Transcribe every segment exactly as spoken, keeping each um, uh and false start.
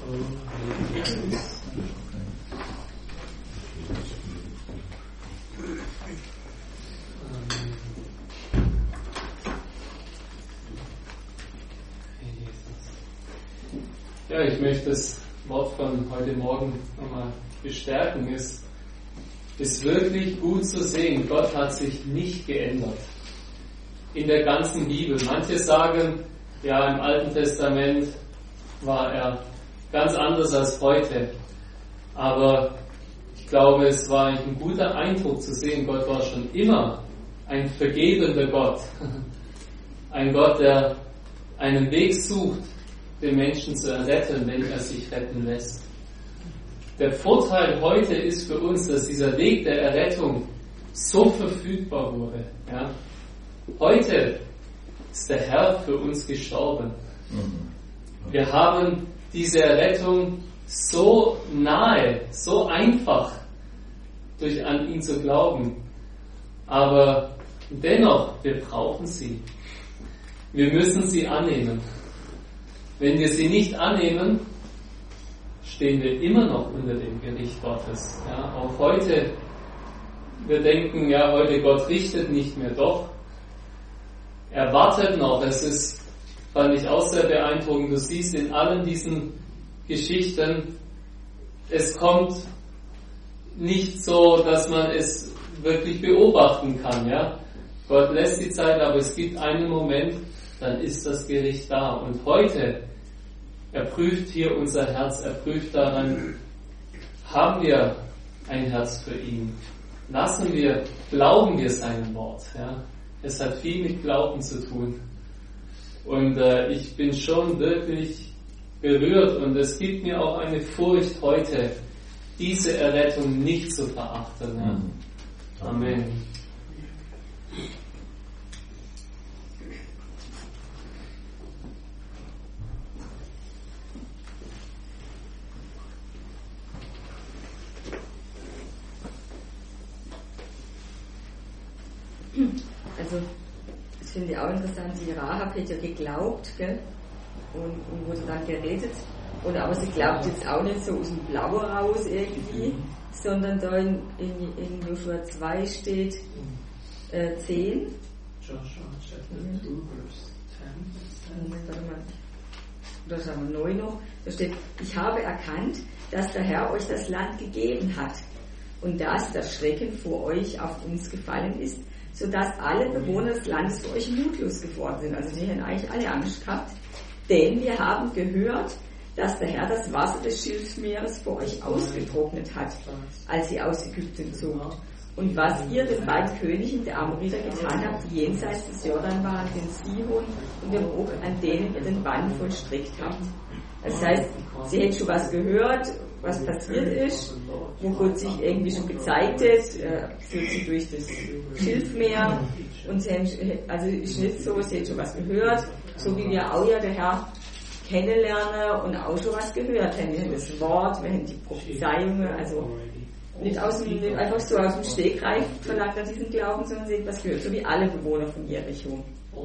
Ja, ich möchte das Wort von heute Morgen nochmal bestärken. Es ist wirklich gut zu sehen, Gott hat sich nicht geändert. In der ganzen Bibel. Manche sagen, ja, im Alten Testament war er ganz anders als heute. Aber ich glaube, es war eigentlich ein guter Eindruck zu sehen, Gott war schon immer ein vergebender Gott. Ein Gott, der einen Weg sucht, den Menschen zu erretten, wenn er sich retten lässt. Der Vorteil heute ist für uns, dass dieser Weg der Errettung so verfügbar wurde. Ja? Heute ist der Herr für uns gestorben. Wir haben diese Errettung so nahe, so einfach, durch an ihn zu glauben. Aber dennoch, wir brauchen sie. Wir müssen sie annehmen. Wenn wir sie nicht annehmen, stehen wir immer noch unter dem Gericht Gottes. Ja, auch heute, wir denken, ja, heute Gott richtet nicht mehr, doch. Er wartet noch. Es ist, fand ich auch sehr beeindruckend, du siehst in allen diesen Geschichten, es kommt nicht so, dass man es wirklich beobachten kann. Ja? Gott lässt die Zeit, aber es gibt einen Moment, dann ist das Gericht da. Und heute, er prüft hier unser Herz, er prüft daran, haben wir ein Herz für ihn? Lassen wir, glauben wir seinem Wort? Ja? Es hat viel mit Glauben zu tun. Und äh, ich bin schon wirklich berührt und es gibt mir auch eine Furcht heute, diese Errettung nicht zu verachten. Ja? Amen. Also, das finde ich auch interessant, die Rahab hat ja geglaubt, gell? Und, und wurde dann gerettet. Und, aber sie glaubt jetzt auch nicht so aus dem Blauen raus irgendwie, sondern da in, in, in Joshua zwei steht äh, zehn. Joshua Chapter two, Verse ten. Da sagen wir neun noch. Da steht, ich habe erkannt, dass der Herr euch das Land gegeben hat und dass das Schrecken vor euch auf uns gefallen ist, sodass alle Bewohner des Landes für euch mutlos geworden sind. Also die haben eigentlich alle Angst gehabt. Denn wir haben gehört, dass der Herr das Wasser des Schilfmeeres vor euch ausgetrocknet hat, als ihr aus Ägypten zogt. Und was ihr den beiden Königen der Amoriter getan habt, die jenseits des Jordan waren, den Sihon und dem Og, an denen ihr den Bann vollstreckt habt. Das heißt, sie hätten schon was gehört, was passiert ist, wo Gott sich irgendwie schon gezeigt hat, äh, führt sie durch das Schilfmeer und sie haben, also ist nicht so, sie hätten schon was gehört, so wie wir auch ja der Herr kennenlernen und auch schon was gehört haben. Wir haben das Wort, wir haben die Prophezeiungen, also nicht, aus dem, nicht einfach so aus dem Stegreif verlangt er diesen Glauben, sondern sie hat was gehört, so wie alle Bewohner von Jericho.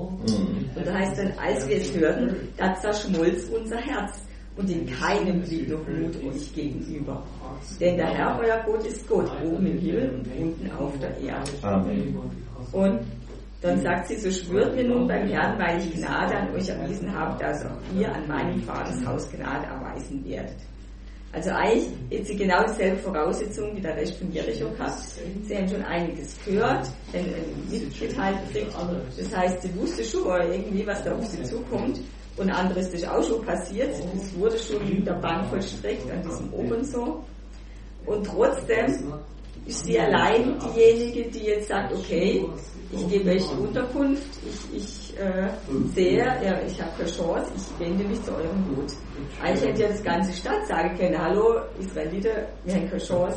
Und da heißt dann, als wir es hörten, da zerschmolz unser Herz. Und in keinem blieb noch Mut euch gegenüber. Denn der Herr, euer Gott, ist Gott, oben im Himmel und unten auf der Erde. Amen. Und dann sagt sie, so schwört mir nun beim Herrn, weil ich Gnade an euch erwiesen habe, dass auch ihr an meinem Vaters Haus Gnade erweisen werdet. Also eigentlich hat sie genau dieselbe Voraussetzung wie der Rest von Jericho gehabt. Sie haben schon einiges gehört, mitgeteilt gekriegt. Das heißt, sie wusste schon irgendwie, was da auf sie zukommt. Und anderes ist auch schon passiert. Es wurde schon der Bann vollstreckt an diesem Og und so. Und trotzdem ist sie allein diejenige, die jetzt sagt, okay, ich gebe euch Unterkunft, ich, ich äh, sehe, ja, ich habe keine Chance, ich wende mich zu eurem Gut. Eigentlich hätte ja das ganze Stadt sagen können, hallo Israeliter, wir haben keine Chance,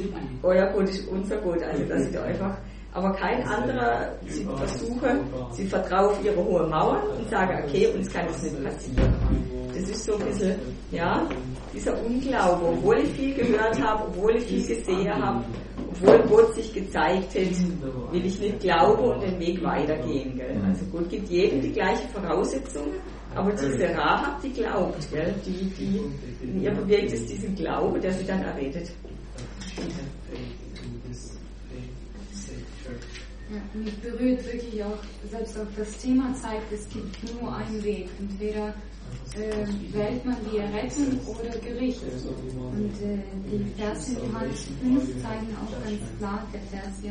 euer Gott ist unser Gott. Also dass sie da einfach, aber kein anderer, sie versuchen, sie vertrauen auf ihre hohen Mauern und sagen, okay, uns kann das nicht passieren. Das ist so ein bisschen, ja, dieser Unglaube, obwohl ich viel gehört habe, obwohl ich viel gesehen habe, obwohl Gott sich gezeigt hat, will ich nicht glauben und den Weg weitergehen. Gell? Also Gott gibt jedem die gleiche Voraussetzung, Aber diese Rahab, die glaubt, gell? Die, die, in ihr bewegt es diesen Glaube, der sie dann errettet. Ja, mich berührt wirklich auch, selbst auch das Thema zeigt, es gibt nur einen Weg. Entweder äh, wählt man die Errettung oder Gericht. Und äh, die Verse in Johannes fünf zeigen auch ganz klar, der Vers ja,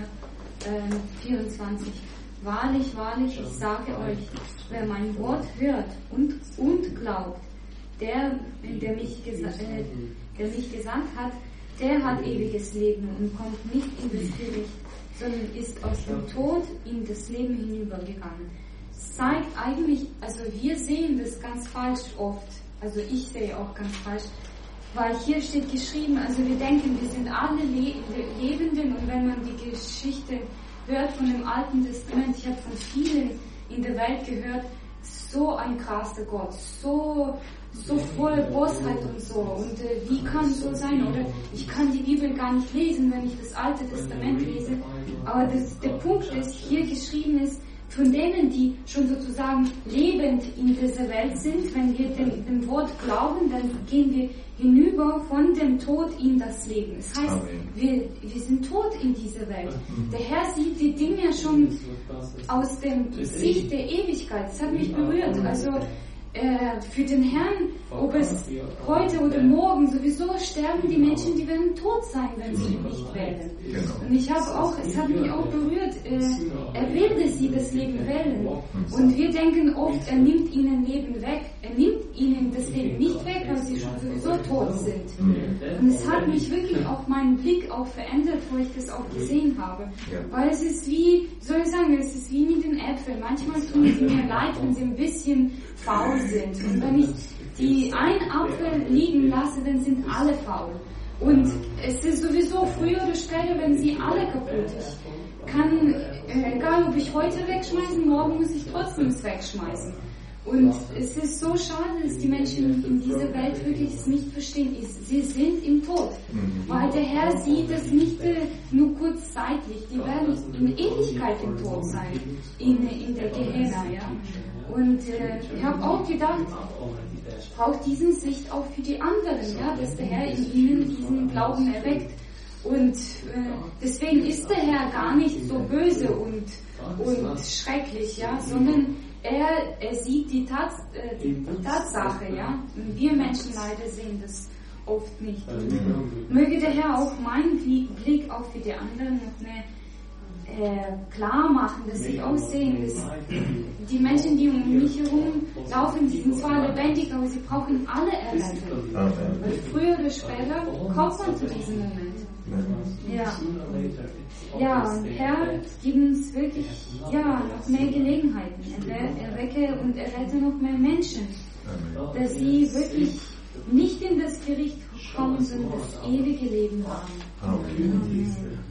äh, vierundzwanzig. Wahrlich, wahrlich, ich sage euch, wer mein Wort hört und, und glaubt, der, der mich, gesa- äh, der mich gesagt hat, der hat ewiges Leben und kommt nicht in das Gericht, sondern ist aus dem Tod in das Leben hinübergegangen. Es zeigt eigentlich, also wir sehen das ganz falsch oft, also ich sehe auch ganz falsch, weil hier steht geschrieben, also wir denken, wir sind alle Le- Lebenden, und wenn man die Geschichte hört von dem Alten Testament, ich habe von vielen in der Welt gehört, so ein krasser Gott, so, so voll Bosheit und so, und äh, wie kann so sein, oder ich kann die Bibel gar nicht lesen, wenn ich das Alte Testament lese, aber das, der Punkt ist, hier geschrieben ist, von denen, die schon sozusagen lebend in dieser Welt sind, wenn wir dem, dem Wort glauben, dann gehen wir hinüber von dem Tod in das Leben. Das heißt, wir, wir sind tot in dieser Welt. Der Herr sieht die Dinge schon aus dem Sicht der Ewigkeit. Das hat mich berührt. Also äh, für den Herrn, ob es heute oder morgen, sowieso sterben die Menschen, die werden tot sein, wenn sie ihn nicht wählen. Und ich habe auch, es hat mich auch berührt, äh, er will, dass sie das Leben wählen. Und wir denken oft, er nimmt ihnen Leben weg. Er nimmt ihnen das Leben nicht weg, weil sie schon sowieso tot sind. Und es hat mich wirklich auch meinen Blick auch verändert, wo ich das auch gesehen habe. Weil es ist wie, soll ich sagen, es ist wie mit den Äpfeln. Manchmal tun sie mir leid, wenn sie ein bisschen faul sind. Und wenn ich die einen Apfel liegen lasse, dann sind alle faul. Und es ist sowieso früher oder später, wenn sie alle kaputt. Ich kann, äh, egal ob ich heute wegschmeißen, morgen muss ich trotzdem es wegschmeißen. Und es ist so schade, dass die Menschen in dieser Welt wirklich es nicht verstehen. Sie sind im Tod. Weil der Herr sieht es nicht äh, nur kurzzeitig. Die werden in Ewigkeit im Tod sein. In, in der Gehenna, ja. Und äh, ich habe auch gedacht, ich brauche diesen Sicht auch für die anderen, ja, dass der Herr in ihnen diesen Glauben erweckt. Und äh, deswegen ist der Herr gar nicht so böse und, und schrecklich, ja, sondern er, er sieht die, Tats, äh, die Tatsache, ja. Und wir Menschen leider sehen das oft nicht. Und möge der Herr auch meinen Blick auch für die anderen noch mehr äh, klar machen, dass sie auch sehen, dass die Menschen, die um mich herum laufen, die sind zwar lebendig, aber sie brauchen alle Errettung. Weil früher oder später kommt man zu diesem Moment. Ja, ja, und Herr, gib uns wirklich ja, noch mehr Gelegenheiten. Erwecke und errette noch mehr Menschen, dass sie wirklich nicht in das Gericht kommen, sondern das ewige Leben haben. Amen.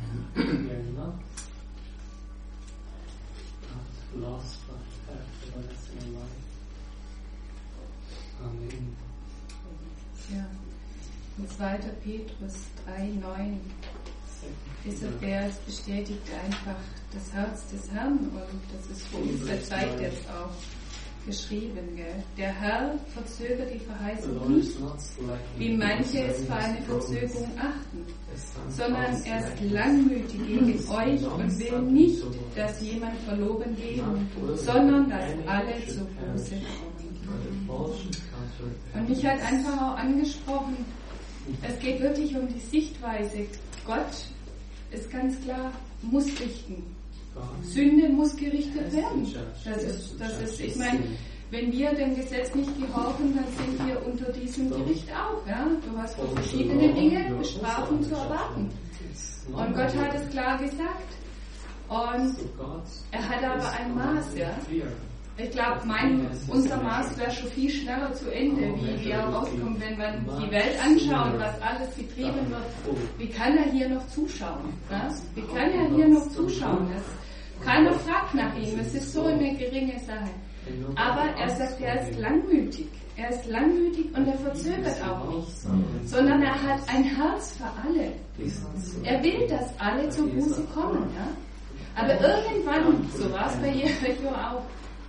Amen. Ja. In zweiter Petrus drei neun. Dieser Vers bestätigt einfach das Herz des Herrn, und das ist für unsere Zeit jetzt auch geschrieben. Gell? Der Herr verzögert die Verheißung nicht, wie manche es für eine Verzögerung achten, sondern er ist langmütig gegen euch und will nicht, dass jemand verloren geht, sondern dass alle zur Buße kommen. Und mich hat einfach auch angesprochen, es geht wirklich um die Sichtweise. Gott ist ganz klar, muss richten. Sünde muss gerichtet werden. Das ist, das ist, ich meine, wenn wir dem Gesetz nicht gehorchen, dann sind wir unter diesem Gericht auch. Ja? Du hast für verschiedene Dinge Bestrafung zu erwarten. Und Gott hat es klar gesagt. Und er hat aber ein Maß, ja. Ich glaube, mein, unser Maß wäre schon viel schneller zu Ende, wie wir rauskommen, wenn wir die Welt anschauen, was alles getrieben wird. Wie kann er hier noch zuschauen? Ja? Wie kann er hier noch zuschauen? Das, keiner fragt nach ihm, es ist so eine geringe Sache. Aber er sagt, er ist langmütig. Er ist langmütig und er verzögert auch nicht, sondern er hat ein Herz für alle. Er will, dass alle zur Buße kommen. Ja? Aber irgendwann, so war es bei Jericho auch,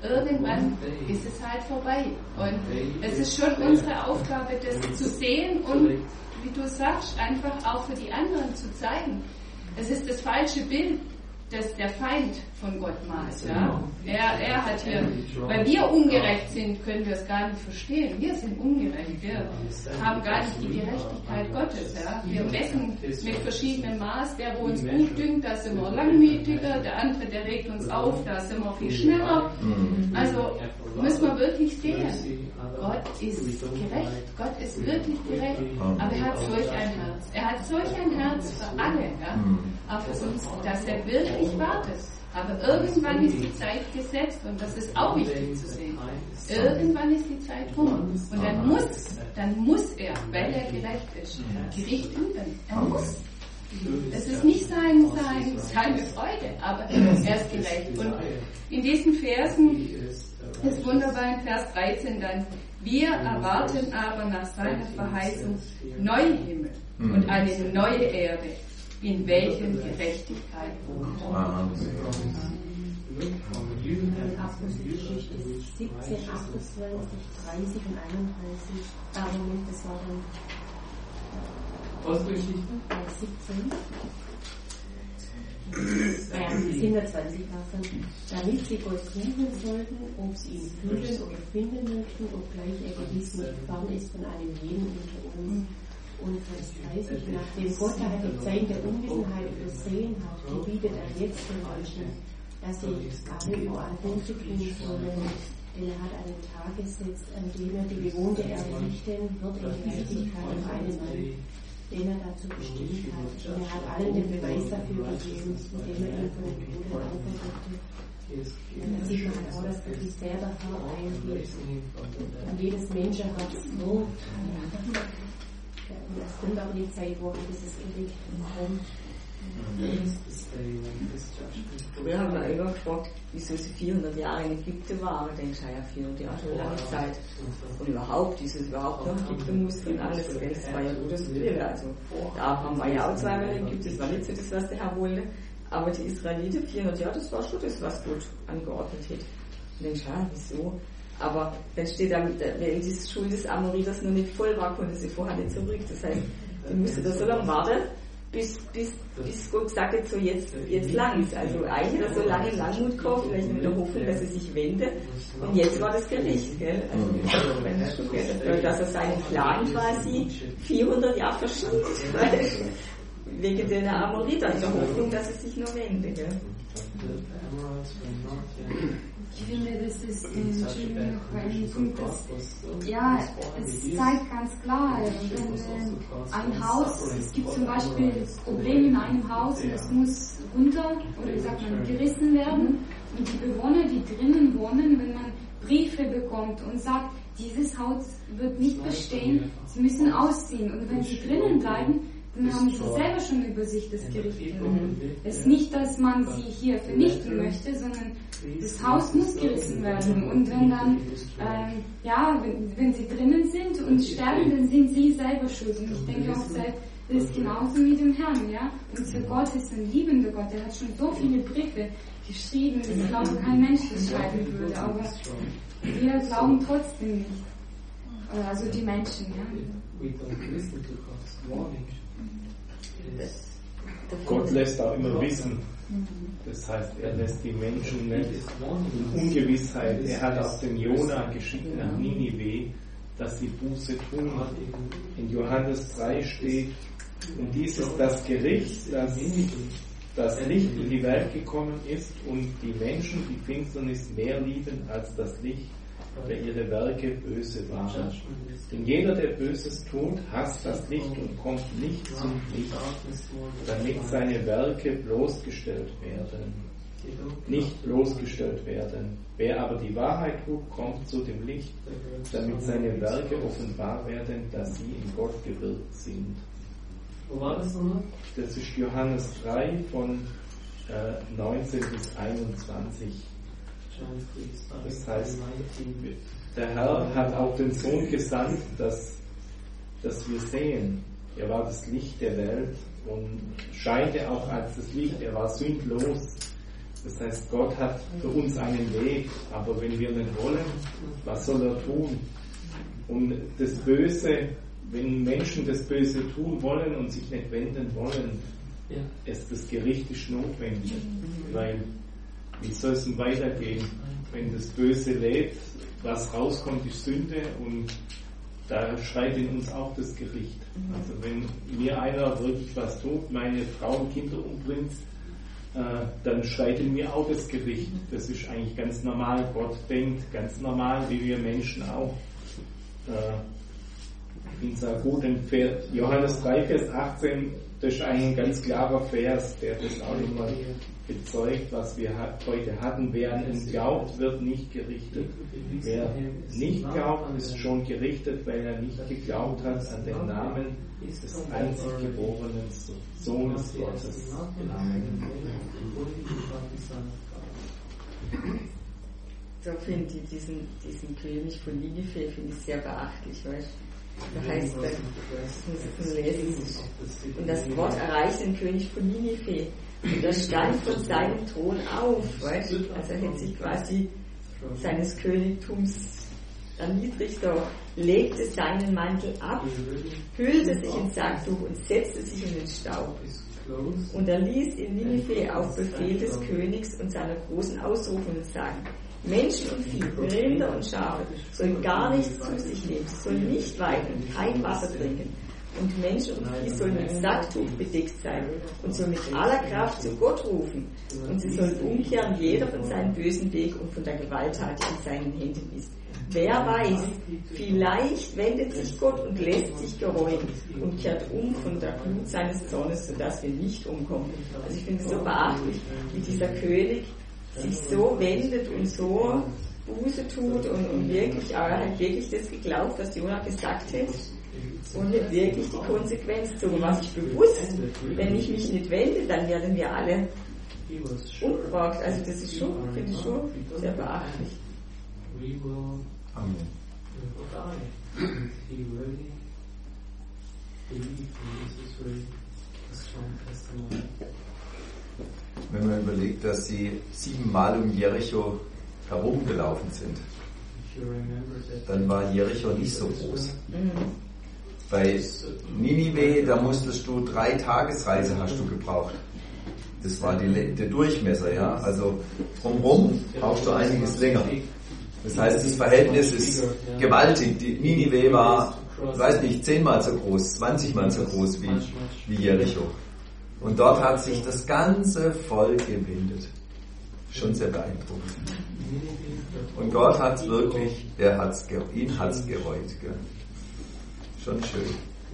irgendwann ist es halt vorbei. Und es ist schon unsere Aufgabe, das zu sehen und, wie du sagst, einfach auch für die anderen zu zeigen. Es ist das falsche Bild, das der Feind von Gott malt. Ja? Er, er hat hier, weil wir ungerecht sind, können wir es gar nicht verstehen. Wir sind ungerecht. Wir haben gar nicht die Gerechtigkeit Gottes. Ja? Wir messen mit verschiedenen Maß. Der, wo uns gut dünkt, da sind wir langmütiger. Der andere, der regt uns auf, da sind wir viel schneller. Also müssen wir wirklich sehen, Gott ist gerecht. Gott ist wirklich gerecht. Aber er hat solch ein Herz. Er hat solch ein Herz für alle. Ja? Auf uns, dass er wirklich wartet. Aber irgendwann ist die Zeit gesetzt und das ist auch wichtig zu sehen. Irgendwann ist die Zeit rum und dann muss, dann muss er, weil er gerecht ist, Gericht üben. Er muss. Es ist nicht sein, sein, seine Freude, aber er ist gerecht. Und in diesen Versen ist wunderbar in Vers dreizehn dann: Wir erwarten aber nach seiner Verheißung neue Himmel und eine neue Erde, in welchen Gerechtigkeit wohnt. Apostelgeschichte siebzehn, achtundzwanzig, dreißig und einunddreißig. Ah, Moment, das war dann Apostelgeschichte siebzehn. Ja, siebenundzwanzig war es dann. Damit sie Gott suchen sollten, ob sie ihn fühlen oder finden möchten, obgleich er gewiss nicht fern ist von einem jeden unter uns. Und Vers dreißig, nachdem Gott daher die Zeit der Unwissenheit übersehen hat, gebietet er jetzt den Menschen, dass sie alle überall Buße tun sollen, denn er hat einen Tag gesetzt, an dem er die bewohnte Erde richten wird in Gerechtigkeit auf einen Mann, den er dazu bestimmt hat. Und er hat allen den Beweis dafür gegeben, indem er ihn von den Toten auferweckte. Und da sieht man halt auch, dass wirklich sehr der Herr eingeht. Und jedes Menschen hat so. Und es kommt aber die Zeit, wo dieses Gericht kommt. Wir haben ja immer gefragt, wieso sie vierhundert Jahre in Ägypten waren. Ich denke, ja, vierhundert Jahre schon eine lange Zeit. Und überhaupt, dieses überhaupt noch Ägypten musste und alles. Das war ja Gottes Wille. Also, der Abraham war ja auch zweimal in Ägypten, das war nicht so das, was der Herr wollte. Aber die Israeliten, vierhundert Jahre, das war schon das, was Gott angeordnet hat. Und dann ja, wieso? Aber dann steht da, wenn die Schule des Amoritas noch nicht voll war, konnte sie vorher nicht zurück. Das heißt, die musste da so lange warten, bis, bis, bis Gott gesagt hat, so jetzt, jetzt lang's. Also eigentlich hat er so lange Langmut gehabt, vielleicht mit der Hoffnung, dass er sich wendet. Und jetzt war das Gericht, gell? Also, wenn das schon, gell? Dass er seinen Plan quasi vierhundert Jahre verschiebt, wegen der Amoriter, in der Hoffnung, dass er sich nur wendet, gell? Ich finde, das ist äh, noch ein Punkt, das, ja, es zeigt ganz klar, wenn äh, ein Haus, es gibt zum Beispiel Probleme in einem Haus und es muss runter, oder wie sagt man, gerissen werden, und die Bewohner, die drinnen wohnen, wenn man Briefe bekommt und sagt, dieses Haus wird nicht bestehen, sie müssen ausziehen, und wenn sie drinnen bleiben, dann haben sie selber schon über sich das Gericht genommen. Es ist nicht, dass man sie hier vernichten möchte, sondern das Haus muss gerissen werden. Und wenn dann, ähm, ja, wenn, wenn sie drinnen sind und sterben, dann sind sie selber schuld. Und ich denke auch, das ist genauso mit dem Herrn, ja. Unser Gott ist ein liebender Gott. Er hat schon so viele Briefe geschrieben, dass ich glaube, kein Mensch das schreiben würde. Aber wir glauben trotzdem nicht. Also die Menschen, ja. Gott lässt auch immer wissen. Das heißt, er lässt die Menschen nicht in Ungewissheit. Er hat auch den Jona geschickt nach Ninive, dass sie Buße tun. In Johannes drei steht, und dies ist das Gericht, dass das Licht in die Welt gekommen ist und die Menschen die Finsternis mehr lieben als das Licht, weil ihre Werke böse waren. Denn jeder, der Böses tut, hasst das Licht und kommt nicht zum Licht, damit seine Werke bloßgestellt werden. Nicht bloßgestellt werden. Wer aber die Wahrheit tut, kommt zu dem Licht, damit seine Werke offenbar werden, dass sie in Gott gewirkt sind. Wo war das nochmal? Das ist Johannes drei von äh, neunzehn bis einundzwanzig. Das heißt, der Herr hat auch den Sohn gesandt, dass, dass wir sehen. Er war das Licht der Welt und scheinte auch als das Licht. Er war sündlos. Das heißt, Gott hat für uns einen Weg, aber wenn wir nicht wollen, was soll er tun? Und das Böse, wenn Menschen das Böse tun wollen und sich nicht wenden wollen, ja. ist das Gericht ist notwendig. Weil, wie soll es denn weitergehen? Wenn das Böse lebt, was rauskommt, ist Sünde und da schreit in uns auch das Gericht. Also wenn mir einer wirklich was tut, meine Frau und Kinder umbringt, äh, dann schreit in mir auch das Gericht. Das ist eigentlich ganz normal. Gott denkt ganz normal, wie wir Menschen auch. Äh, ich finde es auch gut, in Johannes drei, Vers achtzehn, das ist eigentlich ein ganz klarer Vers, der das auch immer bezeugt, was wir heute hatten. Wer an ihn glaubt, wird nicht gerichtet. Wer nicht glaubt, ist schon gerichtet, weil er nicht geglaubt hat an den Namen des einzig geborenen Sohnes Gottes. Amen. So finde ich diesen, diesen König von Ninive finde ich sehr beachtlich, weißt du? Da heißt dann, das muss ich lesen. Und das Wort erreicht den König von Ninive. Und er stand von seinem Thron auf, weißt du? Also er hätte sich quasi seines Königtums erniedrigt, legte seinen Mantel ab, hüllte sich in Sacktuch und setzte sich in den Staub. Und er ließ in Ninive auf Befehl des Königs und seiner großen Ausrufungen sagen: Menschen und Vieh, Rinder und Schafe sollen gar nichts zu sich nehmen, sie sollen nicht weiden und kein Wasser trinken. Und Menschen und Vieh sollen mit Sacktuch bedeckt sein und sollen mit aller Kraft zu Gott rufen. Und sie sollen umkehren, jeder von seinem bösen Weg und von der Gewalttat, die in seinen Händen ist. Wer weiß, vielleicht wendet sich Gott und lässt sich gereuen und kehrt um von der Glut seines Zornes, sodass wir nicht umkommen. Also ich finde es so beachtlich, wie dieser König sich so wendet und so Buße tut und, und wirklich, aber er hat wirklich das geglaubt, was Jonah gesagt hat und hat wirklich die Konsequenz gezogen. Was ich bewusst, wenn ich mich nicht wende, dann werden wir alle umgebracht. Also das ist schon, finde ich schon sehr beachtlich. Amen. Wenn man überlegt, dass sie siebenmal um Jericho herumgelaufen sind, dann war Jericho nicht so groß. Bei Ninive, da musstest du drei Tagesreise hast du gebraucht. Das war die, der Durchmesser, ja. Also drumherum brauchst du einiges länger. Das heißt, das Verhältnis ist gewaltig. Die Ninive war, ich weiß nicht, zehnmal so groß, zwanzigmal so groß wie, wie Jericho. Und dort hat sich das ganze Volk gewendet. Schon sehr beeindruckend. Und Gott hat es wirklich, er hat's, ihn hat es gereut. Gell? Schon schön.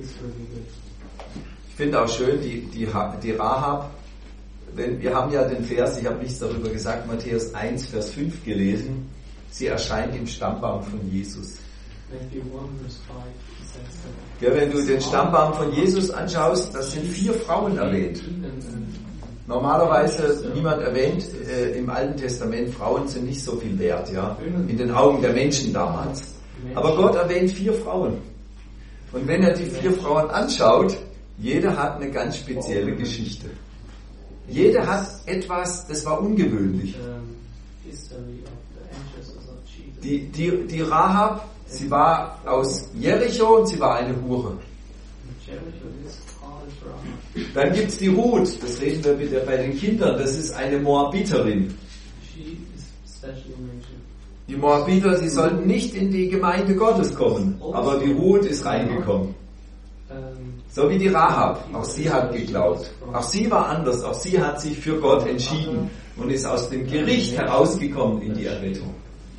Ich finde auch schön, die, die, die Rahab, wenn, wir haben ja den Vers, ich habe nichts darüber gesagt, Matthäus eins, Vers fünf gelesen, sie erscheint im Stammbaum von Jesus. Ja, wenn du den Stammbaum von Jesus anschaust, da sind vier Frauen erwähnt. Normalerweise, niemand erwähnt äh, im Alten Testament, Frauen sind nicht so viel wert, ja, in den Augen der Menschen damals. Aber Gott erwähnt vier Frauen. Und wenn er die vier Frauen anschaut, jede hat eine ganz spezielle Geschichte. Jede hat etwas, das war ungewöhnlich. Die, die, die Rahab, sie war aus Jericho und sie war eine Hure. Dann gibt es die Ruth, das reden wir wieder bei den Kindern, das ist eine Moabiterin. Die Moabiter, sie sollten nicht in die Gemeinde Gottes kommen, aber die Ruth ist reingekommen. So wie die Rahab, auch sie hat geglaubt. Auch sie war anders, auch sie hat sich für Gott entschieden und ist aus dem Gericht herausgekommen in die Errettung.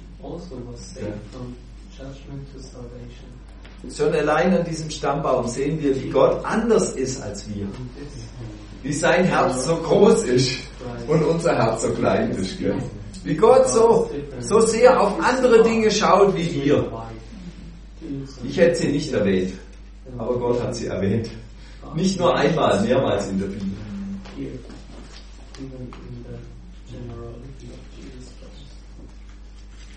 Schon allein an diesem Stammbaum sehen wir, wie Gott anders ist als wir. Wie sein Herz so groß ist und unser Herz so klein ist. Gell? Wie Gott so, so sehr auf andere Dinge schaut wie wir. Ich hätte sie nicht erwähnt, aber Gott hat sie erwähnt. Nicht nur einmal, mehrmals in der Bibel.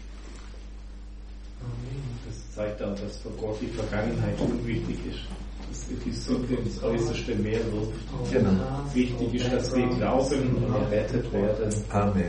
Das zeigt auch, dass für Gott die Vergangenheit unwichtig ist. dass die Sünde ins äußerste Meer wirft. Genau. Wichtig ist, dass wir glauben und errettet werden. Amen.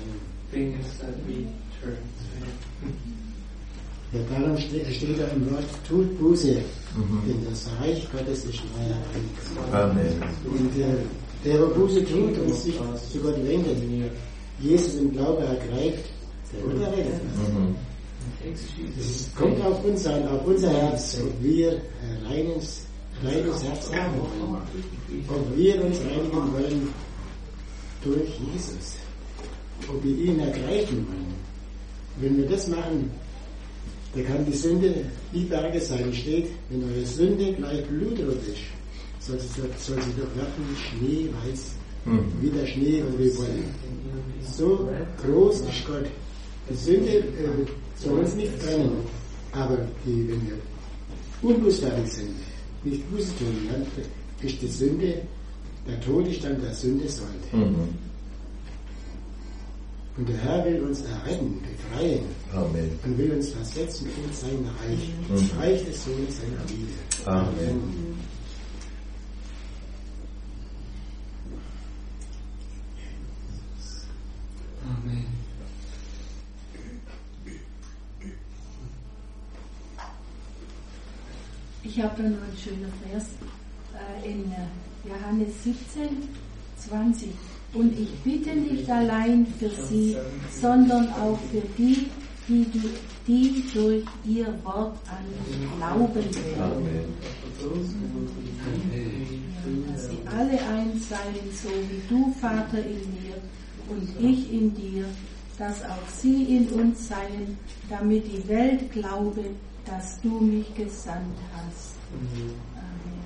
Ja, darum steht, steht da im Wort, tut Buße, Mhm. denn das Reich Gottes ist nahe. Amen. Und der, der, der Buße tut und sich zu Gott wendet, Jesus im Glaube ergreift, der wird errettet. Mhm. Es kommt auf uns an, auf unser Herz, ob wir ein reines, reines Herz haben wollen, ob wir uns reinigen wollen durch Jesus, ob wir ihn ergreifen wollen. Wenn wir das machen, da kann die Sünde wie Berge sein. Steht, wenn eure Sünde gleich blutrot ist, soll sie, soll sie doch werden wie schneeweiß, Mhm. wie der Schnee und wie Wolle. So groß ist Gott. Die Sünde äh, soll uns nicht trennen. Aber die, wenn wir unbußfertig sind, nicht Buße tun, dann ist die Sünde, der Todesstand der Sünde sollt. Mhm. Und der Herr will uns erretten, befreien. Amen. Und will uns versetzen in sein Reich. Mhm. Das Reich des Sohnes seiner Liebe. Amen. Amen. Ich habe da noch einen schönen Vers äh, in äh, Johannes siebzehn, zwanzig. Und ich bitte nicht allein für sie, sondern auch für die, die, die durch ihr Wort an mich glauben werden. Amen. Ja, dass sie alle eins seien, so wie du, Vater, in mir und ich in dir, dass auch sie in uns seien, damit die Welt glaube, dass du mich gesandt hast. Amen.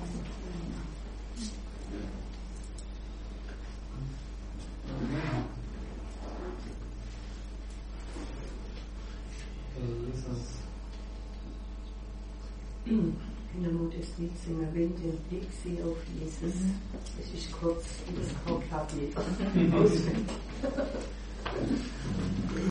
Kinder, nur das Lied singen, wenn den Blick sie auf Jesus. Es ist kurz, wie das Kaufladen.